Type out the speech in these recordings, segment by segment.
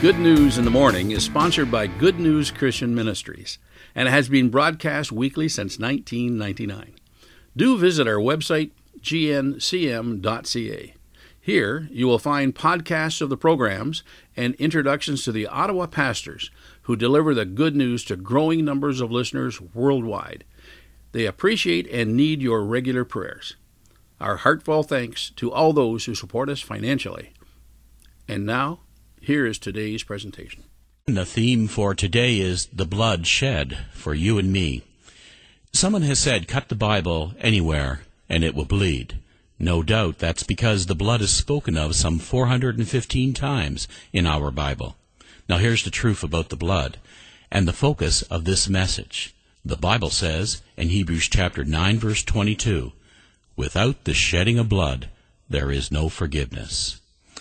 Good News in the Morning is sponsored by Good News Christian Ministries and has been broadcast weekly since 1999. Do visit our website, gncm.ca. Here you will find podcasts of the programs and introductions to the Ottawa pastors who deliver the good news to growing numbers of listeners worldwide. They appreciate and need your regular prayers. Our heartfelt thanks to all those who support us financially. And now, here is today's presentation. The theme for today is the blood shed for you and me. Someone has said, cut the Bible anywhere and it will bleed. No doubt that's because the blood is spoken of some 415 times in our Bible. Now here's the truth about the blood and the focus of this message. The Bible says in Hebrews chapter 9 verse 22, without the shedding of blood there is no forgiveness.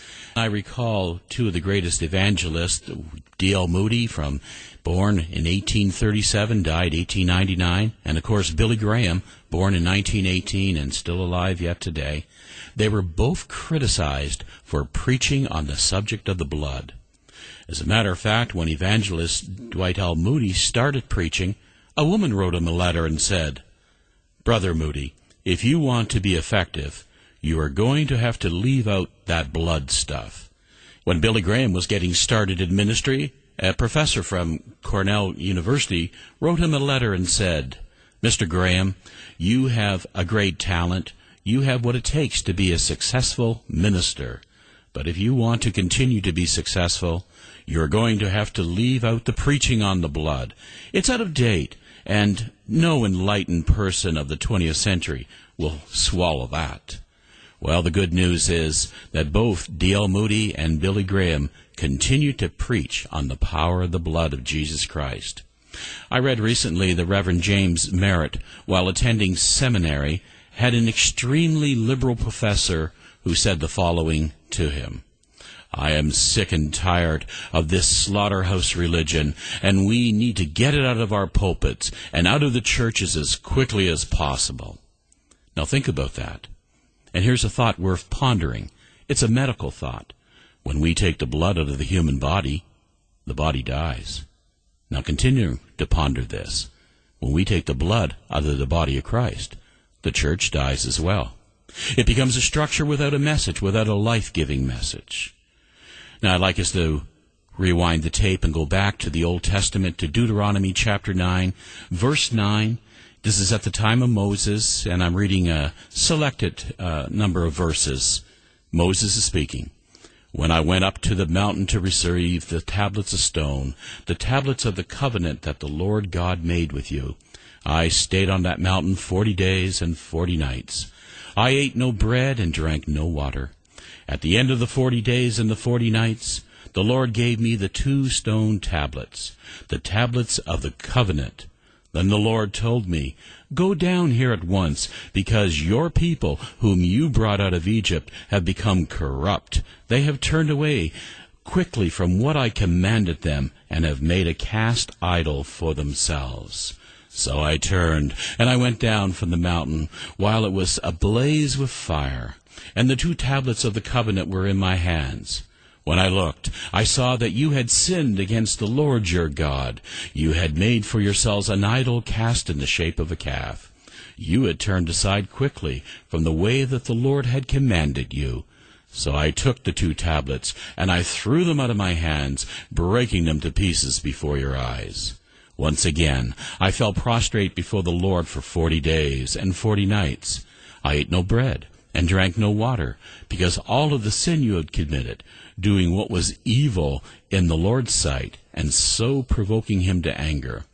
I recall two of the greatest evangelists, D.L. Moody, born in 1837, died 1899, and of course Billy Graham, born in 1918 and still alive yet today. They were both criticized for preaching on the subject of the blood. As a matter of fact, when evangelist Dwight L. Moody started preaching, a woman wrote him a letter and said, "Brother Moody, if you want to be effective, you are going to have to leave out that blood stuff." When Billy Graham was getting started in ministry, a professor from Cornell University wrote him a letter and said, "Mr. Graham, you have a great talent. You have what it takes to be a successful minister. But if you want to continue to be successful, you're going to have to leave out the preaching on the blood. It's out of date, and no enlightened person of the 20th century will swallow that." Well, the good news is that both D.L. Moody and Billy Graham continue to preach on the power of the blood of Jesus Christ. I read recently the Reverend James Merritt, while attending seminary, had an extremely liberal professor who said the following to him: "I am sick and tired of this slaughterhouse religion, and we need to get it out of our pulpits and out of the churches as quickly as possible." Now think about that. And here's a thought worth pondering. It's a medical thought. When we take the blood out of the human body, the body dies. Now continue to ponder this. When we take the blood out of the body of Christ, the church dies as well. It becomes a structure without a message, without a life-giving message. Now I'd like us to rewind the tape and go back to the Old Testament, to Deuteronomy chapter 9, verse 9. This is at the time of Moses, and I'm reading a selected number of verses. Moses is speaking. "When I went up to the mountain to receive the tablets of stone, the tablets of the covenant that the Lord God made with you, I stayed on that mountain 40 days and 40 nights. I ate no bread and drank no water. At the end of the 40 days and the 40 nights, the Lord gave me the 2 stone tablets, the tablets of the covenant. Then the Lord told me, 'Go down here at once, because your people, whom you brought out of Egypt, have become corrupt. They have turned away quickly from what I commanded them, and have made a cast idol for themselves.' So I turned, and I went down from the mountain, while it was ablaze with fire, and the 2 tablets of the covenant were in my hands. When I looked, I saw that you had sinned against the Lord your God. You had made for yourselves an idol cast in the shape of a calf. You had turned aside quickly from the way that the Lord had commanded you. So I took the 2 tablets, and I threw them out of my hands, breaking them to pieces before your eyes. Once again, I fell prostrate before the Lord for 40 days and 40 nights. I ate no bread and drank no water, because all of the sin you had committed, doing what was evil in the Lord's sight, and so provoking him to anger.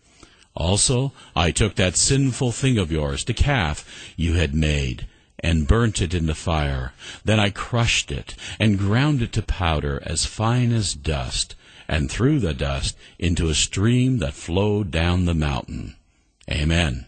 Also, I took that sinful thing of yours, the calf you had made, and burnt it in the fire. Then I crushed it, and ground it to powder as fine as dust, and threw the dust into a stream that flowed down the mountain." Amen.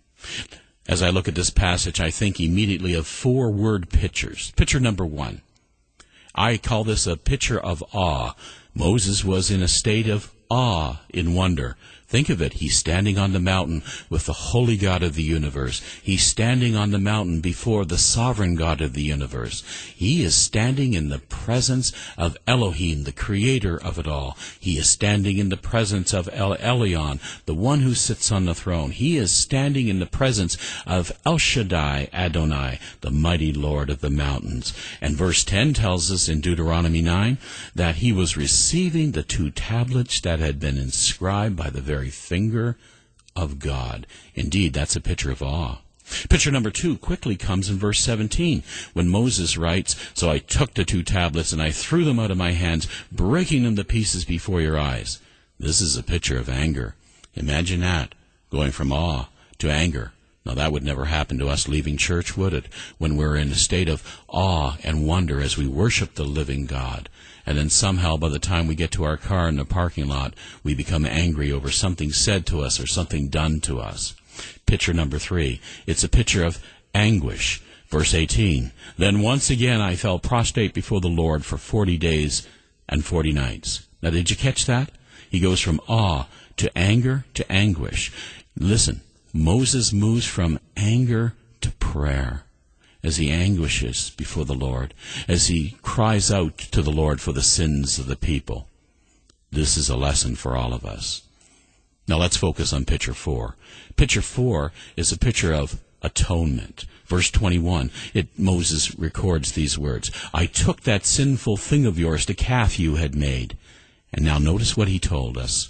As I look at this passage, I think immediately of 4 word pictures. Picture number 1. I call this a picture of awe. Moses was in a state of awe in wonder, Think of it. He's standing on the mountain with the holy God of the universe. He's standing on the mountain before the sovereign God of the universe. He is standing in the presence of Elohim, the creator of it all. He is standing in the presence of El Elyon, the one who sits on the throne. He is standing in the presence of El Shaddai Adonai, the mighty Lord of the mountains. And verse 10 tells us in Deuteronomy 9 that he was receiving the 2 tablets that had been inscribed by the very finger of God. Indeed, that's a picture of awe. Picture number 2 quickly comes in verse 17, when Moses writes, "So I took the 2 tablets and I threw them out of my hands, breaking them to pieces before your eyes." This is a picture of anger. Imagine that, going from awe to anger. Now, that would never happen to us leaving church, would it? When we're in a state of awe and wonder as we worship the living God. And then somehow by the time we get to our car in the parking lot, we become angry over something said to us or something done to us. Picture number 3. It's a picture of anguish. Verse 18. "Then once again I fell prostrate before the Lord for 40 days and 40 nights. Now, did you catch that? He goes from awe to anger to anguish. Listen. Moses moves from anger to prayer as he anguishes before the Lord, as he cries out to the Lord for the sins of the people. This is a lesson for all of us. Now let's focus on picture 4. Picture 4 is a picture of atonement. Verse 21, Moses records these words, "I took that sinful thing of yours, the calf you had made." And now notice what he told us.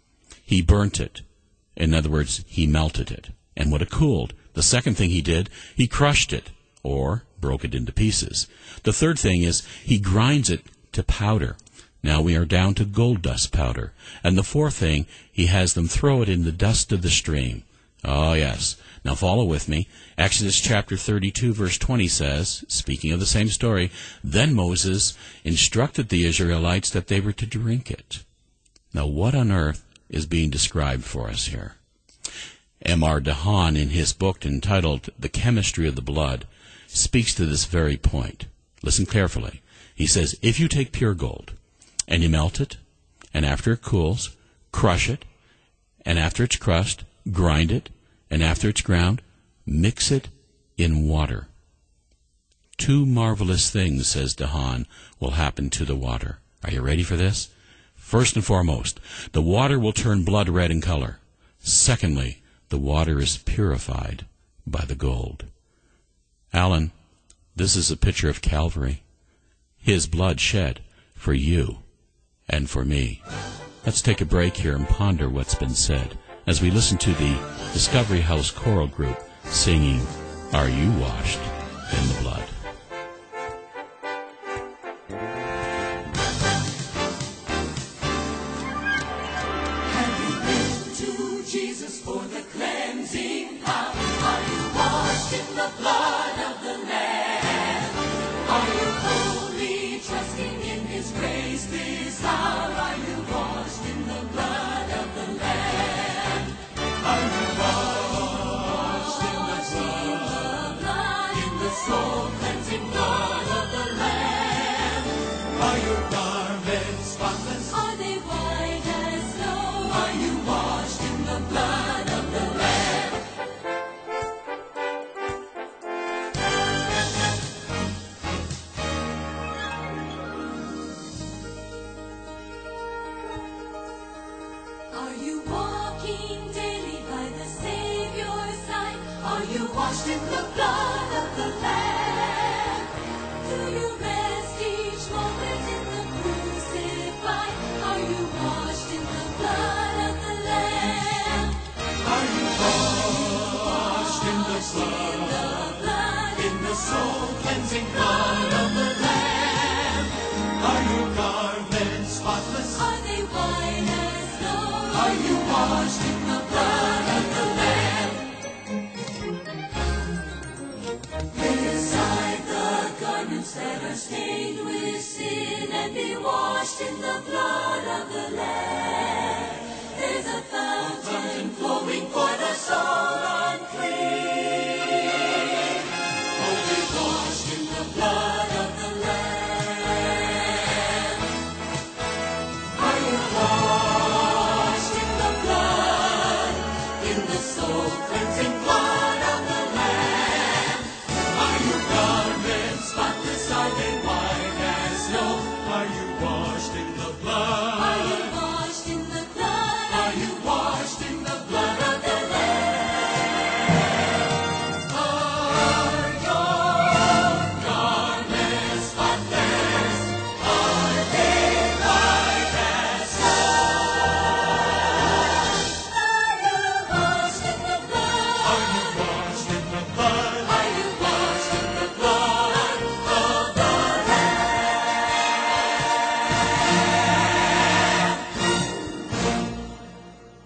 He burnt it. In other words, he melted it. And when it cooled, the second thing he did, he crushed it, or broke it into pieces. The third thing is, he grinds it to powder. Now we are down to gold dust powder. And the fourth thing, he has them throw it in the dust of the stream. Oh, yes. Now follow with me. Exodus chapter 32, verse 20 says, speaking of the same story, "Then Moses instructed the Israelites that they were to drink it." Now what on earth is being described for us here? M.R. DeHaan, in his book entitled The Chemistry of the Blood, speaks to this very point. Listen carefully. He says, if you take pure gold and you melt it, and after it cools, crush it, and after it's crushed, grind it, and after it's ground, mix it in water. 2 marvelous things, says DeHaan, will happen to the water. Are you ready for this? First and foremost, the water will turn blood red in color. Secondly, the water is purified by the gold. Alan, this is a picture of Calvary. His blood shed for you and for me. Let's take a break here and ponder what's been said as we listen to the Discovery House Choral Group singing, "Are You Washed in the Blood?"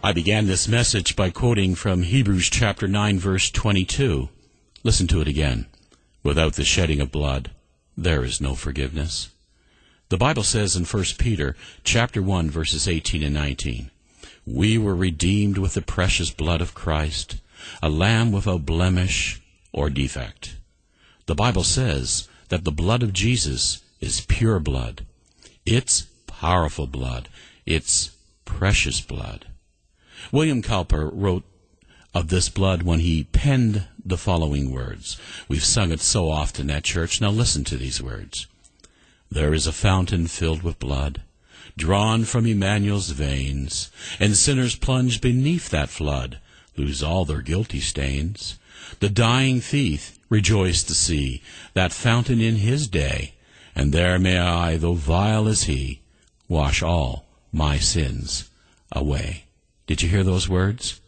I began this message by quoting from Hebrews chapter 9, verse 22. Listen to it again. Without the shedding of blood, there is no forgiveness. The Bible says in 1 Peter chapter 1, verses 18 and 19, we were redeemed with the precious blood of Christ, a lamb without blemish or defect. The Bible says that the blood of Jesus is pure blood. It's powerful blood. It's precious blood. William Cowper wrote of this blood when he penned the following words. We've sung it so often at church. Now listen to these words. There is a fountain filled with blood, drawn from Emmanuel's veins, and sinners plunge beneath that flood, lose all their guilty stains. The dying thief rejoiced to see that fountain in his day, and there may I, though vile as he, wash all my sins away. Did you hear those words?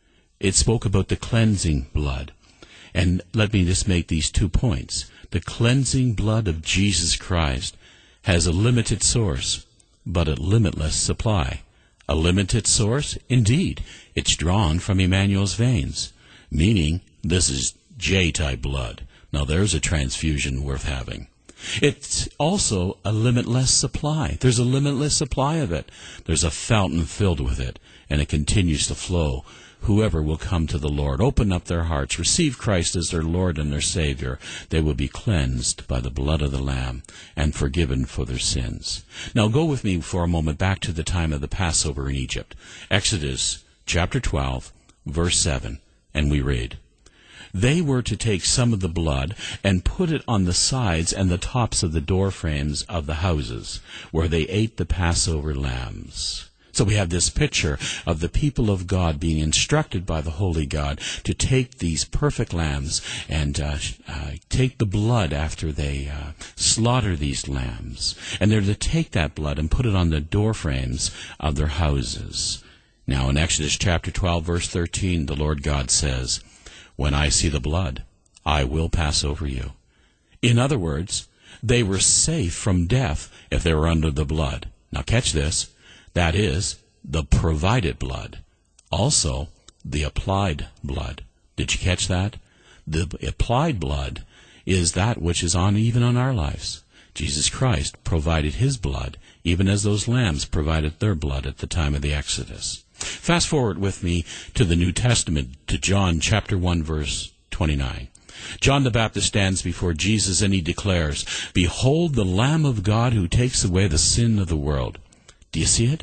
It spoke about the cleansing blood. And let me just make these 2 points. The cleansing blood of Jesus Christ has a limited source, but a limitless supply. A limited source? Indeed. It's drawn from Emmanuel's veins, meaning this is J-type blood. Now there's a transfusion worth having. It's also a limitless supply. There's a limitless supply of it. There's a fountain filled with it, and it continues to flow. Whoever will come to the Lord, open up their hearts, receive Christ as their Lord and their Savior, they will be cleansed by the blood of the Lamb and forgiven for their sins. Now go with me for a moment back to the time of the Passover in Egypt. Exodus chapter 12, verse 7, and we read, they were to take some of the blood and put it on the sides and the tops of the door frames of the houses where they ate the Passover lambs. So we have this picture of the people of God being instructed by the Holy God to take these perfect lambs and take the blood after they slaughter these lambs. And they're to take that blood and put it on the door frames of their houses. Now in Exodus chapter 12, verse 13, the Lord God says, when I see the blood, I will pass over you. In other words, they were safe from death if they were under the blood. Now catch this. That is, the provided blood. Also, the applied blood. Did you catch that? The applied blood is that which is even on our lives. Jesus Christ provided his blood, even as those lambs provided their blood at the time of the Exodus. Fast forward with me to the New Testament, to John chapter 1, verse 29. John the Baptist stands before Jesus and he declares, behold the Lamb of God who takes away the sin of the world. Do you see it?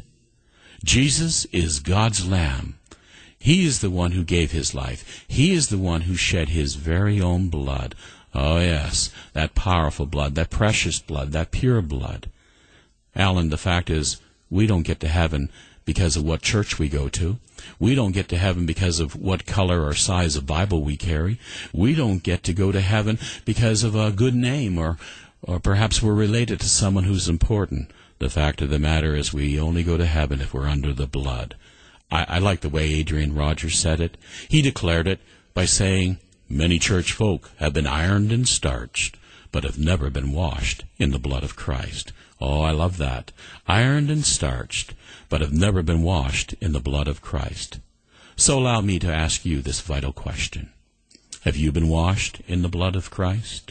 Jesus is God's Lamb. He is the one who gave his life. He is the one who shed his very own blood. Oh yes, that powerful blood, that precious blood, that pure blood. Alan, the fact is, we don't get to heaven because of what church we go to. We don't get to heaven because of what color or size of Bible we carry. We don't get to go to heaven because of a good name or perhaps we're related to someone who's important. The fact of the matter is we only go to heaven if we're under the blood. I like the way Adrian Rogers said it. He declared it by saying, many church folk have been ironed and starched, but have never been washed in the blood of Christ. Oh, I love that. Ironed and starched, but have never been washed in the blood of Christ. So allow me to ask you this vital question. Have you been washed in the blood of Christ?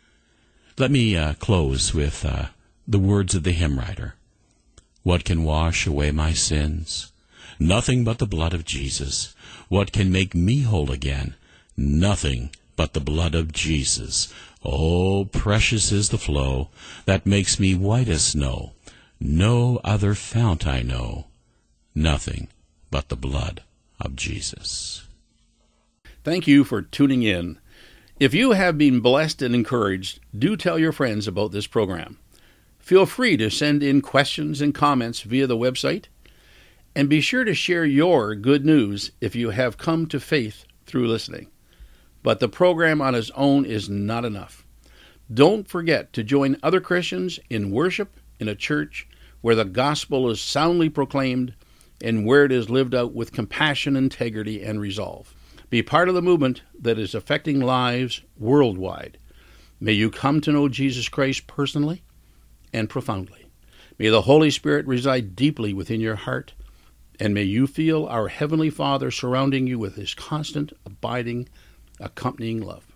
Let me close with the words of the hymn writer. What can wash away my sins? Nothing but the blood of Jesus. What can make me whole again? Nothing but the blood of Jesus. Oh, precious is the flow that makes me white as snow. No other fount I know. Nothing but the blood of Jesus. Thank you for tuning in. If you have been blessed and encouraged, do tell your friends about this program. Feel free to send in questions and comments via the website, and be sure to share your good news if you have come to faith through listening. But the program on its own is not enough. Don't forget to join other Christians in worship in a church where the gospel is soundly proclaimed and where it is lived out with compassion, integrity, and resolve. Be part of the movement that is affecting lives worldwide. May you come to know Jesus Christ personally and profoundly. May the Holy Spirit reside deeply within your heart And may you feel our Heavenly Father surrounding you with His constant, abiding, accompanying love.